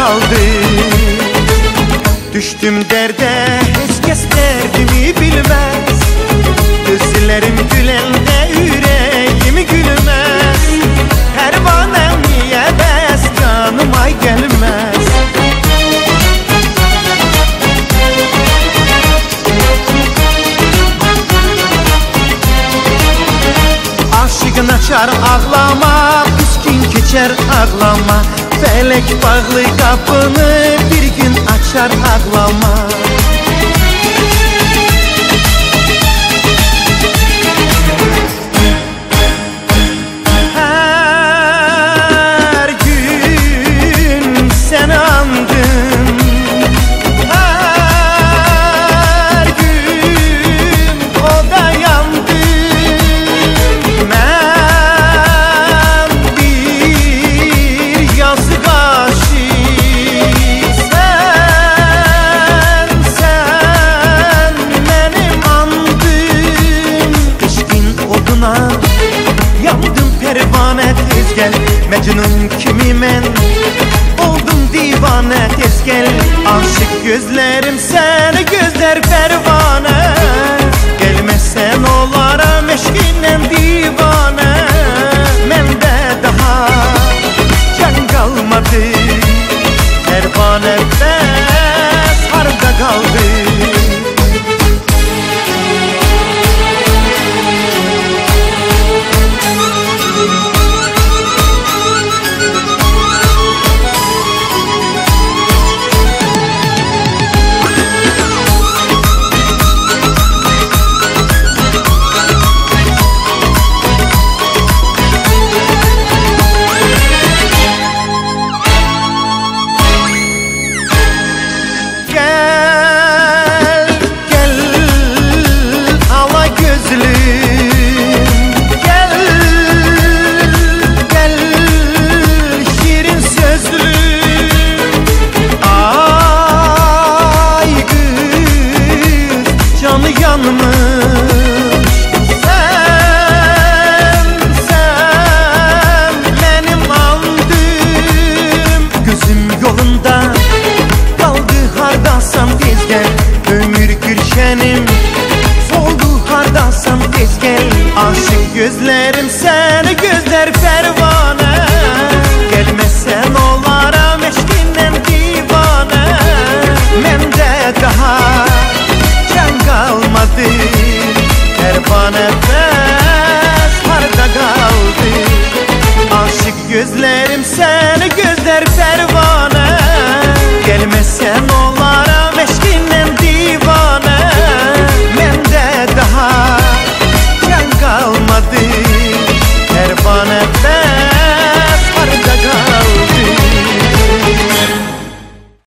kaldı. Düştüm derde, hiç kes derdimi bilmez. Gözlerim gülende yüreğim gülmez. Pervanem niye bes, yanıma gelmez. Aşığın açar ağlama, üskün geçer ağlama. Felek bağlı kapını bir gün açar ağlama. Her gün seni andım, her gün o da yandı. Ben bir yazık aşık, sen benim andım. Eşkin oduna yandım pervane, tez gel. Mecnun kimi men oldum divane, tez gel. Aşık gözlerim seni gözler pervane. Gelmezsen olaram eşkinden divane. Mende daha can kalmadı, pervane bes harda kaldı. Sen benim andım. Gözüm yolunda kaldı, hardasan tez gel.